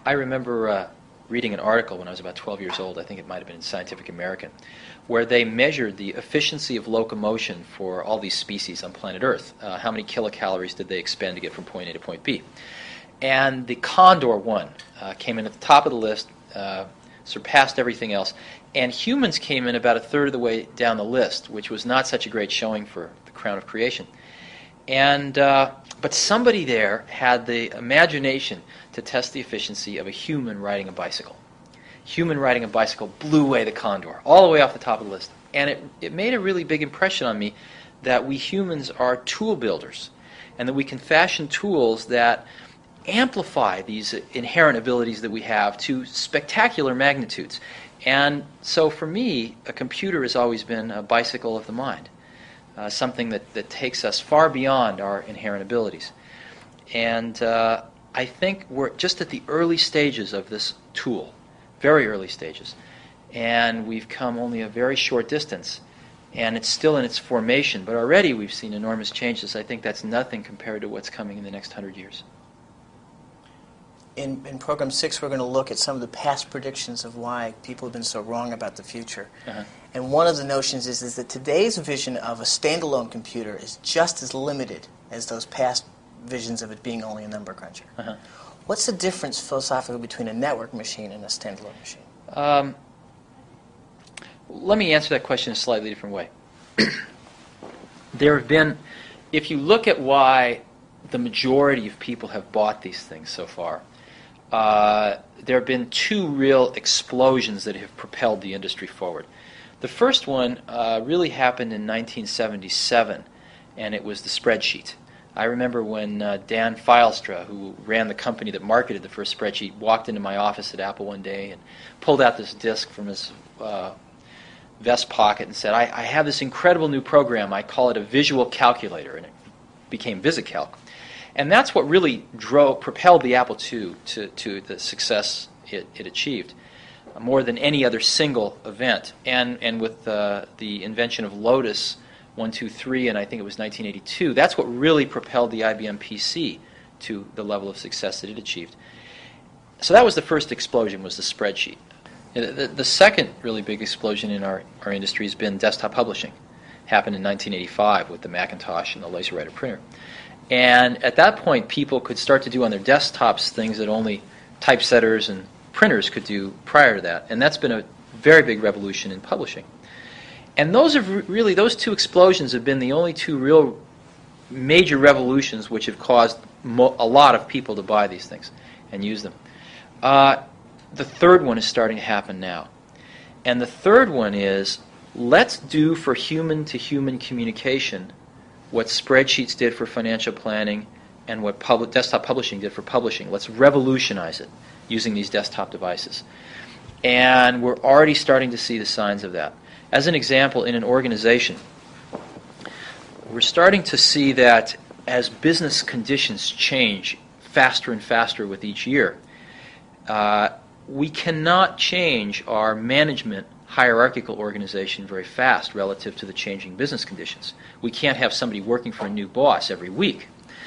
I remember reading an article when I was about 12 years old, I think it might have been in Scientific American, where they measured the efficiency of locomotion for all these species on planet Earth. How many kilocalories did they expend to get from point A to point B? And the condor won, came in at the top of the list, surpassed everything else, and humans came in about a third of the way down the list, which was not such a great showing for the crown of creation. And but somebody there had the imagination to test the efficiency of a human riding a bicycle. Human riding a bicycle blew away the condor, all the way off the top of the list. And it made a really big impression on me that we humans are tool builders, and that we can fashion tools that amplify these inherent abilities that we have to spectacular magnitudes. And so for me, a computer has always been a bicycle of the mind. Something that takes us far beyond our inherent abilities. And I think we're just at the early stages of this tool, very early stages. And we've come only a very short distance, and it's still in its formation, but already we've seen enormous changes. I think that's nothing compared to what's coming in the next 100 years. In Program 6, we're going to look at some of the past predictions of why people have been so wrong about the future. Uh-huh. And one of the notions is that today's vision of a standalone computer is just as limited as those past visions of it being only a number cruncher. Uh-huh. What's the difference philosophically between a network machine and a standalone machine? Let me answer that question in a slightly different way. There have been, if you look at why the majority of people have bought these things so far, there have been two real explosions that have propelled the industry forward. The first one really happened in 1977, and it was the spreadsheet. I remember when Dan Filestra, who ran the company that marketed the first spreadsheet, walked into my office at Apple one day and pulled out this disk from his vest pocket and said, I have this incredible new program. I call it a visual calculator, and it became VisiCalc. And that's what really propelled the Apple II to the success it achieved, more than any other single event. And with the invention of Lotus 123, and I think it was 1982, that's what really propelled the IBM PC to the level of success that it achieved. So that was the first explosion, was the spreadsheet. The second really big explosion in our industry has been desktop publishing. Happened in 1985 with the Macintosh and the LaserWriter printer. And at that point, people could start to do on their desktops things that only typesetters and printers could do prior to that. And that's been a very big revolution in publishing. And those two explosions have been the only two real major revolutions which have caused a lot of people to buy these things and use them. The third one is starting to happen now. And the third one is, let's do for human-to-human communication what spreadsheets did for financial planning and what desktop publishing did for publishing. Let's revolutionize it using these desktop devices. And we're already starting to see the signs of that. As an example, in an organization, we're starting to see that as business conditions change faster and faster with each year, we cannot change our management hierarchical organization very fast relative to the changing business conditions. We can't have somebody working for a new boss every week.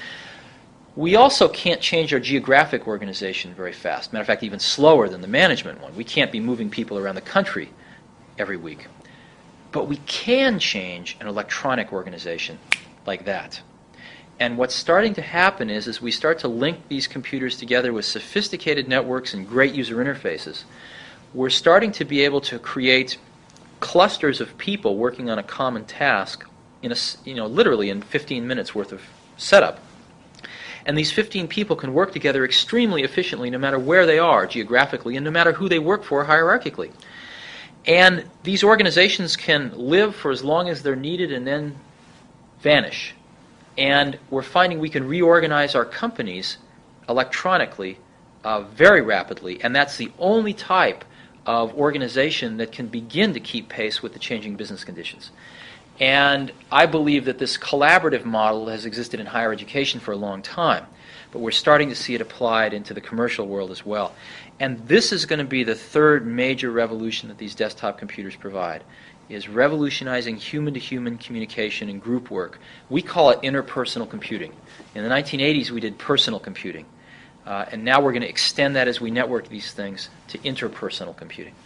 We also can't change our geographic organization very fast. Matter of fact, even slower than the management one. We can't be moving people around the country every week. But we can change an electronic organization like that. And what's starting to happen is we start to link these computers together with sophisticated networks and great user interfaces, we're starting to be able to create clusters of people working on a common task in literally in 15 minutes worth of setup. And these 15 people can work together extremely efficiently no matter where they are geographically and no matter who they work for hierarchically. And these organizations can live for as long as they're needed and then vanish. And we're finding we can reorganize our companies electronically very rapidly, and that's the only type of organization that can begin to keep pace with the changing business conditions. And I believe that this collaborative model has existed in higher education for a long time, but we're starting to see it applied into the commercial world as well. And this is going to be the third major revolution that these desktop computers provide, is revolutionizing human-to-human communication and group work. We call it interpersonal computing. In the 1980s, we did personal computing. And now we're going to extend that as we network these things to interpersonal computing.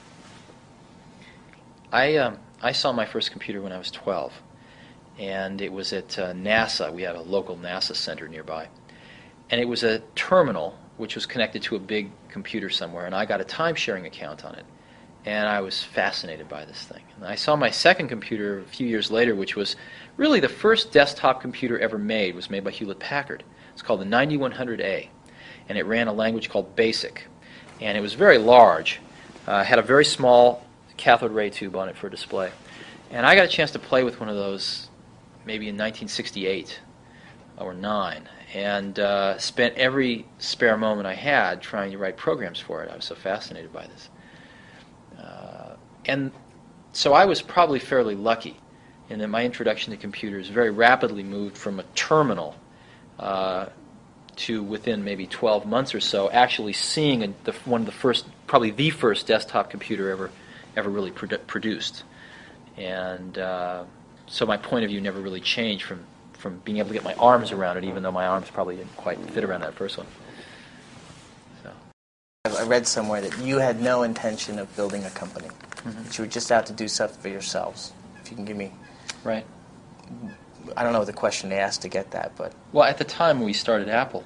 I saw my first computer when I was 12, and it was at NASA. We had a local NASA center nearby. And it was a terminal which was connected to a big computer somewhere, and I got a time-sharing account on it. And I was fascinated by this thing. And I saw my second computer a few years later, which was really the first desktop computer ever made. It was made by Hewlett-Packard. It's called the 9100A, and it ran a language called BASIC. And it was very large, had a very small cathode ray tube on it for display. And I got a chance to play with one of those maybe in 1968 or 9, and spent every spare moment I had trying to write programs for it. I was so fascinated by this. And so I was probably fairly lucky in that my introduction to computers very rapidly moved from a terminal to within maybe 12 months or so actually seeing one of the first, probably the first desktop computer ever really produced. And so my point of view never really changed from being able to get my arms around it, even though my arms probably didn't quite fit around that first one. So. I read somewhere that you had no intention of building a company. Mm-hmm. That you were just out to do stuff for yourselves. If you can give me... Right. I don't know the question they asked to get that, but... Well, at the time we started Apple,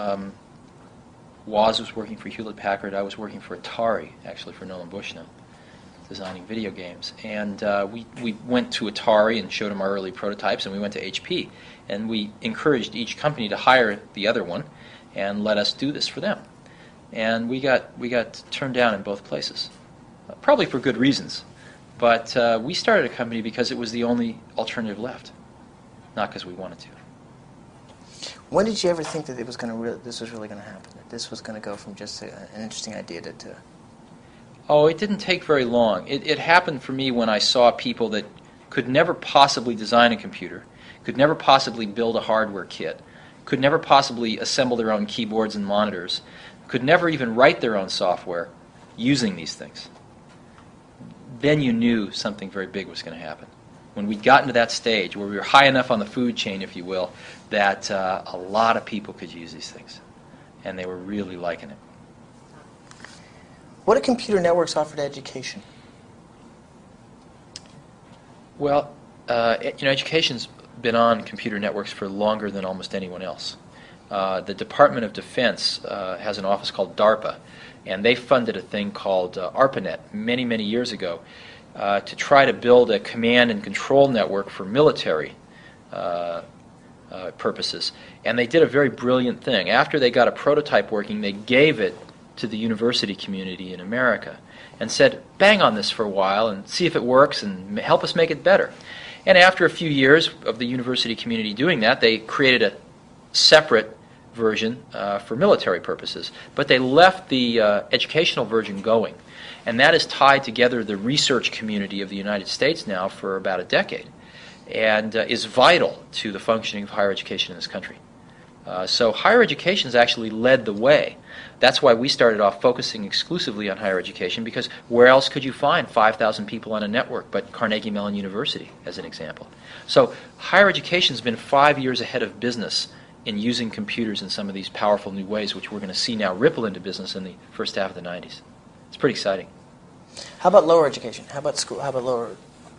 Woz was working for Hewlett-Packard. I was working for Atari, actually for Nolan Bushnell, designing video games. And we went to Atari and showed them our early prototypes, and we went to HP. And we encouraged each company to hire the other one and let us do this for them. And we got turned down in both places, probably for good reasons. But we started a company because it was the only alternative left, not because we wanted to. When did you ever think that this was really going to happen? That this was going to go from just an interesting idea to... Oh, it didn't take very long. It happened for me when I saw people that could never possibly design a computer, could never possibly build a hardware kit, could never possibly assemble their own keyboards and monitors, could never even write their own software using these things. Then you knew something very big was going to happen. When we'd gotten to that stage where we were high enough on the food chain, if you will, that a lot of people could use these things, and they were really liking it. What do computer networks offer to education? Well, education's been on computer networks for longer than almost anyone else. The Department of Defense has an office called DARPA, and they funded a thing called ARPANET many, many years ago to try to build a command and control network for military purposes. And they did a very brilliant thing. After they got a prototype working, they gave it to the university community in America and said, bang on this for a while and see if it works and help us make it better. And after a few years of the university community doing that, they created a separate version for military purposes. But they left the educational version going. And that has tied together the research community of the United States now for about a decade and is vital to the functioning of higher education in this country. So higher education has actually led the way. That's why we started off focusing exclusively on higher education, because where else could you find 5,000 people on a network but Carnegie Mellon University, as an example? So higher education has been 5 years ahead of business in using computers in some of these powerful new ways, which we're going to see now ripple into business in the first half of the 90s. It's pretty exciting. How about lower education? How about school? How about lower?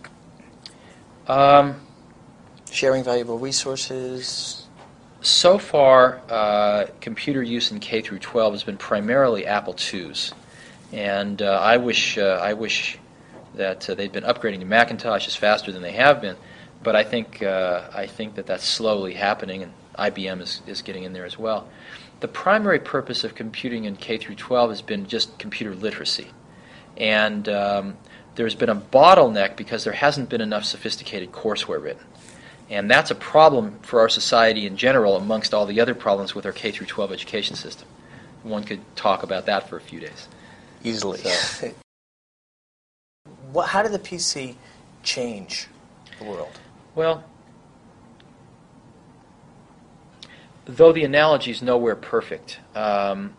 Sharing valuable resources. So far, computer use in K through 12 has been primarily Apple IIs, and I wish that they'd been upgrading to Macintoshes faster than they have been. But I think that that's slowly happening, and IBM is getting in there as well. The primary purpose of computing in K through 12 has been just computer literacy, and there's been a bottleneck because there hasn't been enough sophisticated courseware written. And that's a problem for our society in general, amongst all the other problems with our K through 12 education system. One could talk about that for a few days. Easily. So. How did the PC change the world? Well, though the analogy is nowhere perfect, and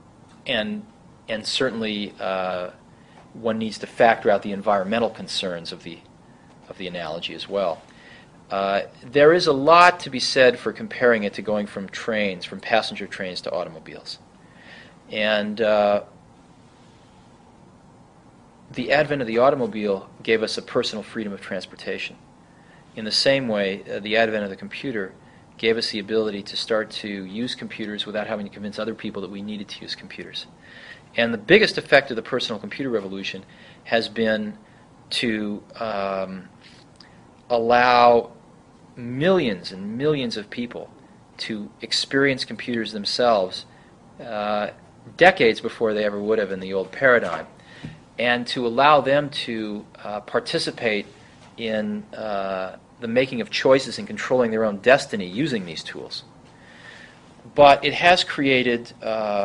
certainly one needs to factor out the environmental concerns of the analogy as well. There is a lot to be said for comparing it to going from passenger trains to automobiles. And the advent of the automobile gave us a personal freedom of transportation. In the same way, the advent of the computer gave us the ability to start to use computers without having to convince other people that we needed to use computers. And the biggest effect of the personal computer revolution has been to allow millions and millions of people to experience computers themselves decades before they ever would have in the old paradigm, and to allow them to participate in the making of choices and controlling their own destiny using these tools. But it has created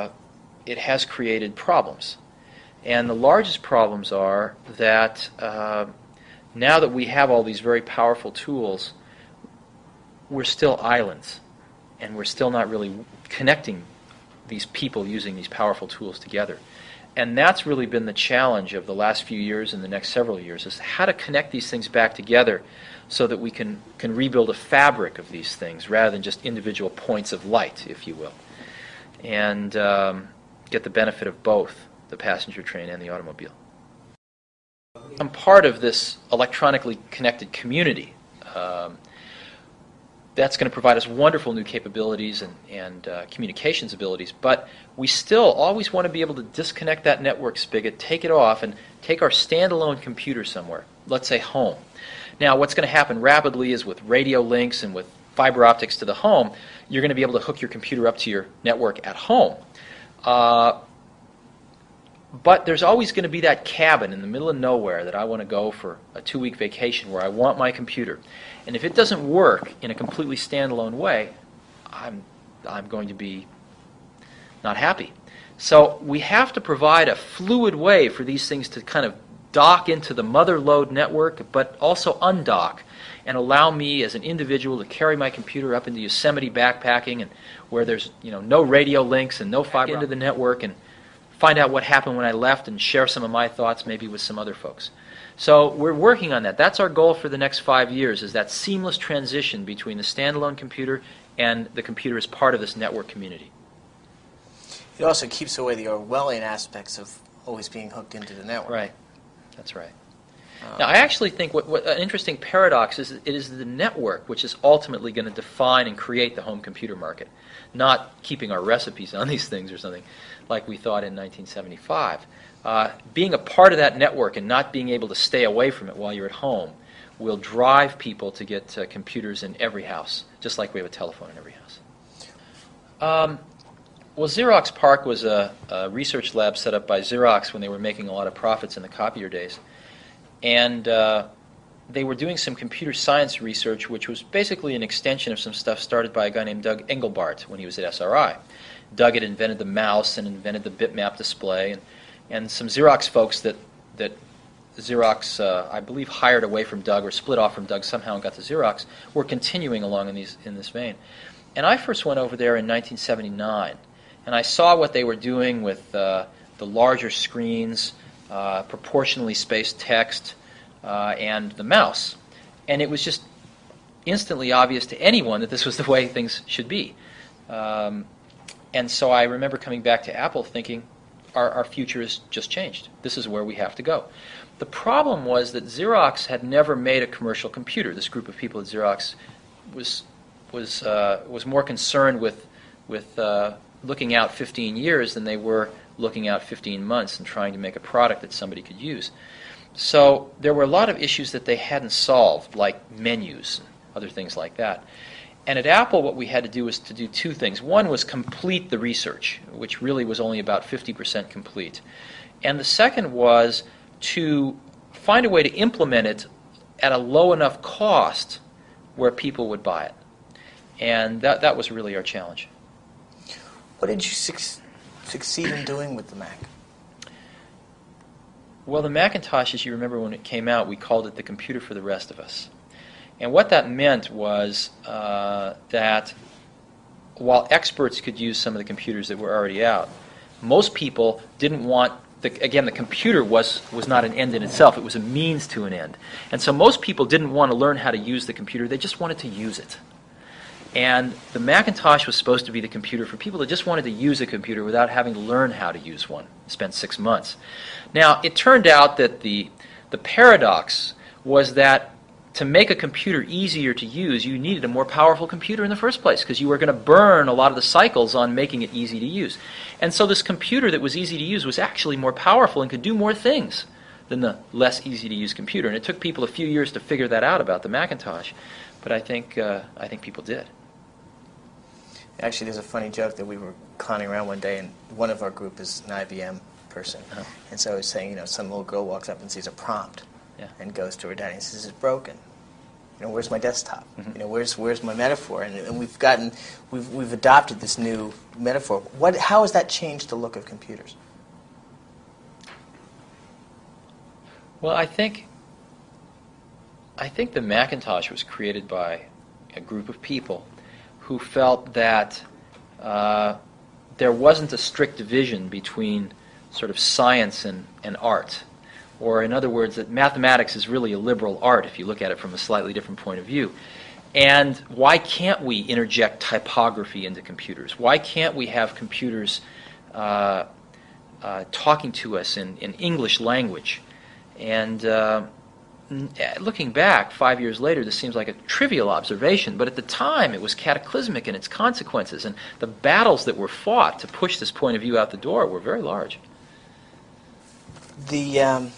problems. And the largest problems are that now that we have all these very powerful tools, we're still islands, and we're still not really connecting these people using these powerful tools together. And that's really been the challenge of the last few years and the next several years, is how to connect these things back together so that we can rebuild a fabric of these things rather than just individual points of light, if you will, and get the benefit of both the passenger train and the automobile. I'm part of this electronically connected community. That's going to provide us wonderful new capabilities and communications abilities, but we still always want to be able to disconnect that network spigot, take it off, and take our standalone computer somewhere, let's say home. Now, what's going to happen rapidly is with radio links and with fiber optics to the home, you're going to be able to hook your computer up to your network at home. But there's always going to be that cabin in the middle of nowhere that I want to go for a 2-week vacation where I want my computer. And if it doesn't work in a completely standalone way, I'm going to be not happy. So we have to provide a fluid way for these things to kind of dock into the mother load network, but also undock and allow me as an individual to carry my computer up into Yosemite backpacking, and where there's no radio links and no fiber into the network, and find out what happened when I left and share some of my thoughts maybe with some other folks. So we're working on that. That's our goal for the next 5 years, is that seamless transition between the standalone computer and the computer as part of this network community. It also keeps away the Orwellian aspects of always being hooked into the network. Right. That's right. Now, I actually think what an interesting paradox is, it is the network which is ultimately going to define and create the home computer market, not keeping our recipes on these things or something like we thought in 1975. Being a part of that network and not being able to stay away from it while you're at home will drive people to get computers in every house, just like we have a telephone in every house. Well, Xerox PARC was a research lab set up by Xerox when they were making a lot of profits in the copier days. And they were doing some computer science research, which was basically an extension of some stuff started by a guy named Doug Engelbart when he was at SRI. Doug had invented the mouse and invented the bitmap display, and some Xerox folks that Xerox, I believe, hired away from Doug or split off from Doug somehow and got to Xerox, were continuing along in this vein. And I first went over there in 1979, and I saw what they were doing with the larger screens, proportionally spaced text, and the mouse. And it was just instantly obvious to anyone that this was the way things should be. And so I remember coming back to Apple thinking, our future has just changed. This is where we have to go. The problem was that Xerox had never made a commercial computer. This group of people at Xerox was more concerned with looking out 15 years than they were looking out 15 months and trying to make a product that somebody could use. So there were a lot of issues that they hadn't solved, like menus and other things like that. And at Apple, what we had to do was to do two things. One was complete the research, which really was only about 50% complete. And the second was to find a way to implement it at a low enough cost where people would buy it. And that was really our challenge. What did you succeed in doing with the Mac? Well, the Macintosh, as you remember when it came out, we called it the computer for the rest of us. And what that meant was that while experts could use some of the computers that were already out, most people didn't want, the computer was not an end in itself. It was a means to an end. And so most people didn't want to learn how to use the computer. They just wanted to use it. And the Macintosh was supposed to be the computer for people that just wanted to use a computer without having to learn how to use one. Spent 6 months. Now, it turned out that the paradox was that to make a computer easier to use, you needed a more powerful computer in the first place, because you were going to burn a lot of the cycles on making it easy to use. And so this computer that was easy to use was actually more powerful and could do more things than the less easy to use computer. And it took people a few years to figure that out about the Macintosh, but I think people did. Actually, there's a funny joke that we were clowning around one day, and one of our group is an IBM person. Oh. And so I was saying, some little girl walks up and sees a prompt and goes to her daddy and says, "It's broken. Where's my desktop? Mm-hmm. Where's my metaphor?" And we've adopted this new metaphor. How has that changed the look of computers? Well, I think the Macintosh was created by a group of people who felt that there wasn't a strict division between sort of science and art. Or in other words, that mathematics is really a liberal art if you look at it from a slightly different point of view. And why can't we interject typography into computers? Why can't we have computers talking to us in English language? And looking back 5 years later, this seems like a trivial observation, but at the time it was cataclysmic in its consequences, and the battles that were fought to push this point of view out the door were very large. The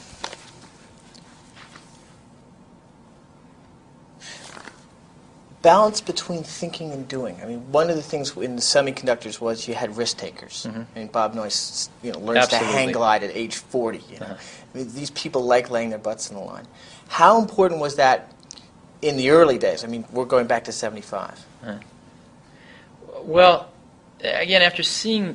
balance between thinking and doing. I mean, one of the things in the semiconductors was you had risk takers. Mm-hmm. I mean, Bob Noyce, learns Absolutely. to hang glide at age 40. Uh-huh. I mean, these people like laying their butts in the line. How important was that in the early days? I mean, we're going back to 75. Uh-huh. Well, again, after seeing...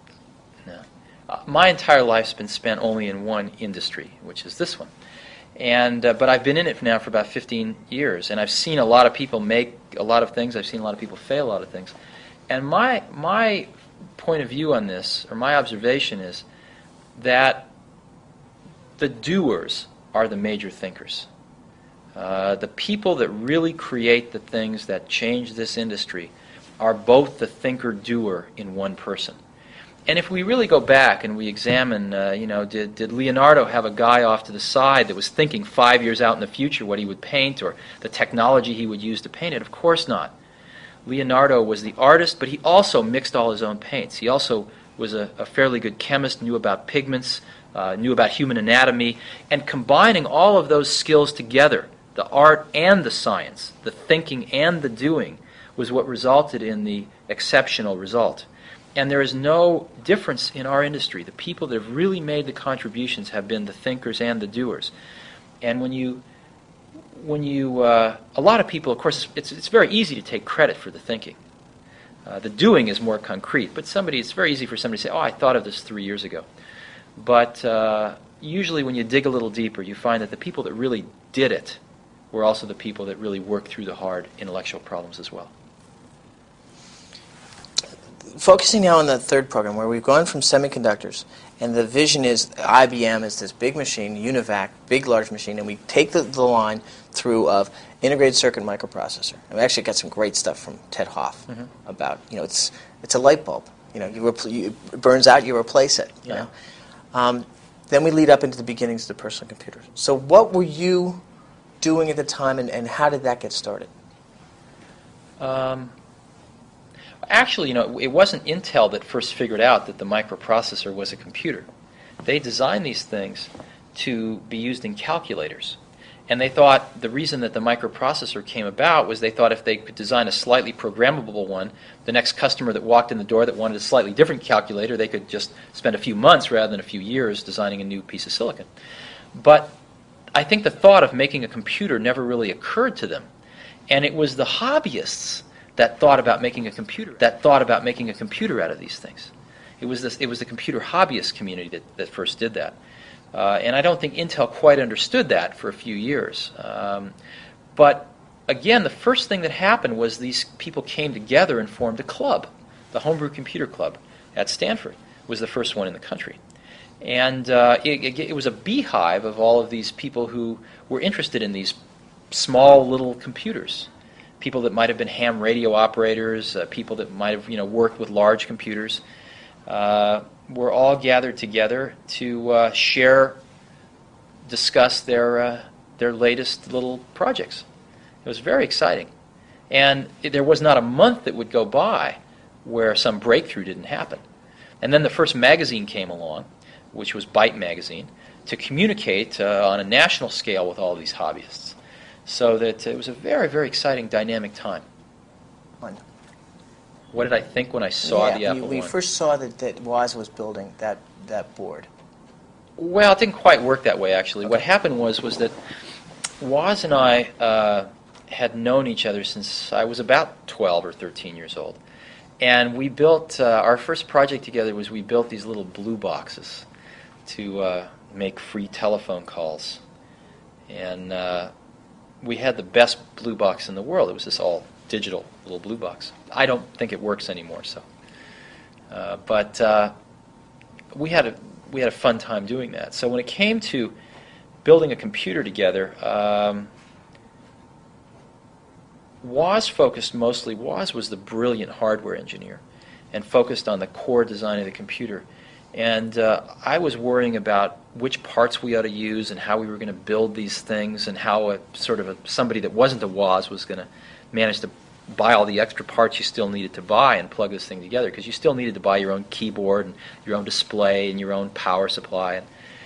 my entire life's been spent only in one industry, which is this one. And but I've been in it now for about 15 years, and I've seen a lot of people make a lot of things. I've seen a lot of people fail a lot of things. And my point of view on this, or my observation, is that the doers are the major thinkers. The people that really create the things that change this industry are both the thinker-doer in one person. And if we really go back and we examine, did Leonardo have a guy off to the side that was thinking 5 years out in the future what he would paint or the technology he would use to paint it? Of course not. Leonardo was the artist, but he also mixed all his own paints. He also was a fairly good chemist, knew about pigments, knew about human anatomy, and combining all of those skills together, the art and the science, the thinking and the doing, was what resulted in the exceptional result. And there is no difference in our industry. The people that have really made the contributions have been the thinkers and the doers. And when you a lot of people, of course, it's very easy to take credit for the thinking. The doing is more concrete, but it's very easy for somebody to say, "Oh, I thought of this 3 years ago." But usually when you dig a little deeper, you find that the people that really did it were also the people that really worked through the hard intellectual problems as well. Focusing now on the third program, where we've gone from semiconductors, and the vision is IBM is this big machine, UNIVAC, big, large machine, and we take the line through of integrated circuit microprocessor. And we actually got some great stuff from Ted Hoff about, it's a light bulb. It burns out, you replace it. You know. Then we lead up into the beginnings of the personal computer. So what were you doing at the time, and how did that get started? Actually, it wasn't Intel that first figured out that the microprocessor was a computer. They designed these things to be used in calculators. And they thought the reason that the microprocessor came about was they thought if they could design a slightly programmable one, the next customer that walked in the door that wanted a slightly different calculator, they could just spend a few months rather than a few years designing a new piece of silicon. But I think the thought of making a computer never really occurred to them. And it was the hobbyists that thought about making a computer out of these things. It was the computer hobbyist community that first did that. And I don't think Intel quite understood that for a few years. But again, the first thing that happened was these people came together and formed a club. The Homebrew Computer Club at Stanford was the first one in the country. And it was a beehive of all of these people who were interested in these small little computers. people that might have been ham radio operators, people that might have worked with large computers, were all gathered together to discuss their latest little projects. It was very exciting, and there was not a month that would go by where some breakthrough didn't happen. And then the first magazine came along, which was Byte magazine, to communicate on a national scale with all these hobbyists. So that it was a very, very exciting, dynamic time. What did I think when I saw the Apple we I? first saw that Woz was building that board. Well, it didn't quite work that way, actually. Okay. What happened was that Woz and I had known each other since I was about 12 or 13 years old. And we built, our first project together was we built these little blue boxes to make free telephone calls. And we had the best blue box in the world. It was this all digital little blue box. I don't think it works anymore, so. But we had a fun time doing that. So when it came to building a computer together, Woz was the brilliant hardware engineer and focused on the core design of the computer. And I was worrying about which parts we ought to use and how we were going to build these things and how somebody that wasn't a Woz was going to manage to buy all the extra parts you still needed to buy and plug this thing together, because you still needed to buy your own keyboard and your own display and your own power supply.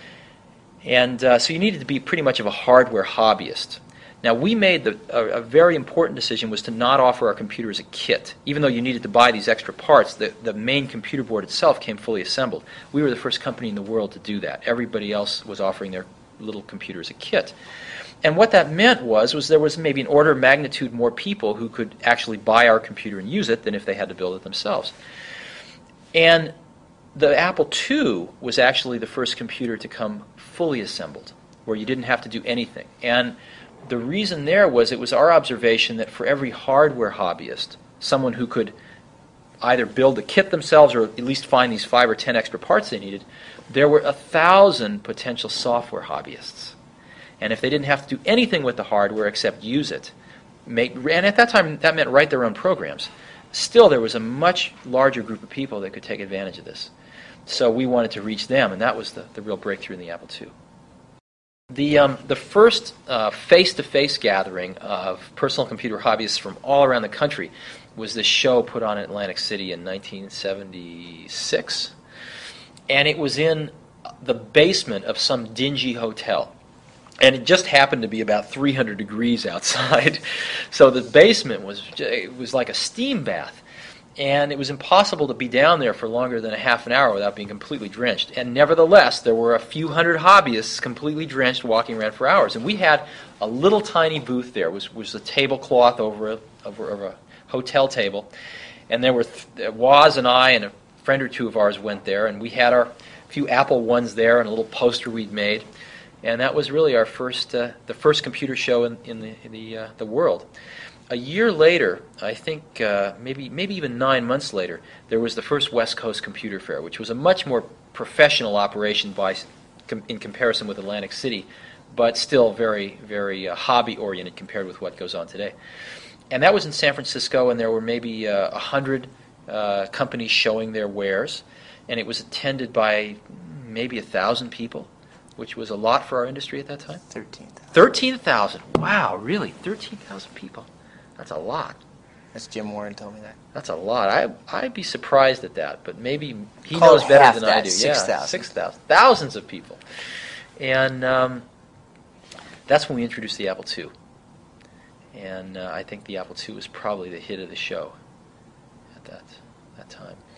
And so you needed to be pretty much of a hardware hobbyist. Now, we made a very important decision was to not offer our computer as a kit. Even though you needed to buy these extra parts, the main computer board itself came fully assembled. We were the first company in the world to do that. Everybody else was offering their little computer as a kit. And what that meant was there was maybe an order of magnitude more people who could actually buy our computer and use it than if they had to build it themselves. And the Apple II was actually the first computer to come fully assembled, where you didn't have to do anything. And the reason there was it was our observation that for every hardware hobbyist, someone who could either build the kit themselves or at least find these 5 or 10 extra parts they needed, there were 1,000 potential software hobbyists. And if they didn't have to do anything with the hardware except use it, and at that time that meant write their own programs, still there was a much larger group of people that could take advantage of this. So we wanted to reach them, and that was the real breakthrough in the Apple II. The first face-to-face gathering of personal computer hobbyists from all around the country was this show put on in Atlantic City in 1976. And it was in the basement of some dingy hotel. And it just happened to be about 300 degrees outside. So the basement was like a steam bath. And it was impossible to be down there for longer than a half an hour without being completely drenched. And nevertheless, there were a few hundred hobbyists completely drenched walking around for hours. And we had a little tiny booth there. It was a tablecloth over a hotel table. And there were Woz and I and a friend or two of ours went there. And we had our few Apple I's there and a little poster we'd made. And that was really our the first computer show in the world. A year later, I think maybe even 9 months later, there was the first West Coast Computer Fair, which was a much more professional operation in comparison with Atlantic City, but still very, very hobby-oriented compared with what goes on today. And that was in San Francisco, and there were maybe 100 companies showing their wares, and it was attended by maybe 1,000 people, which was a lot for our industry at that time. 13,000. 13,000. Wow, really? 13,000 people. That's a lot. That's Jim Warren told me that. That's a lot. I'd be surprised at that, but maybe he Call knows it better half than that, I do. 6,000. 6,000. Thousands of people. And that's when we introduced the Apple II. And I think the Apple II was probably the hit of the show at that time.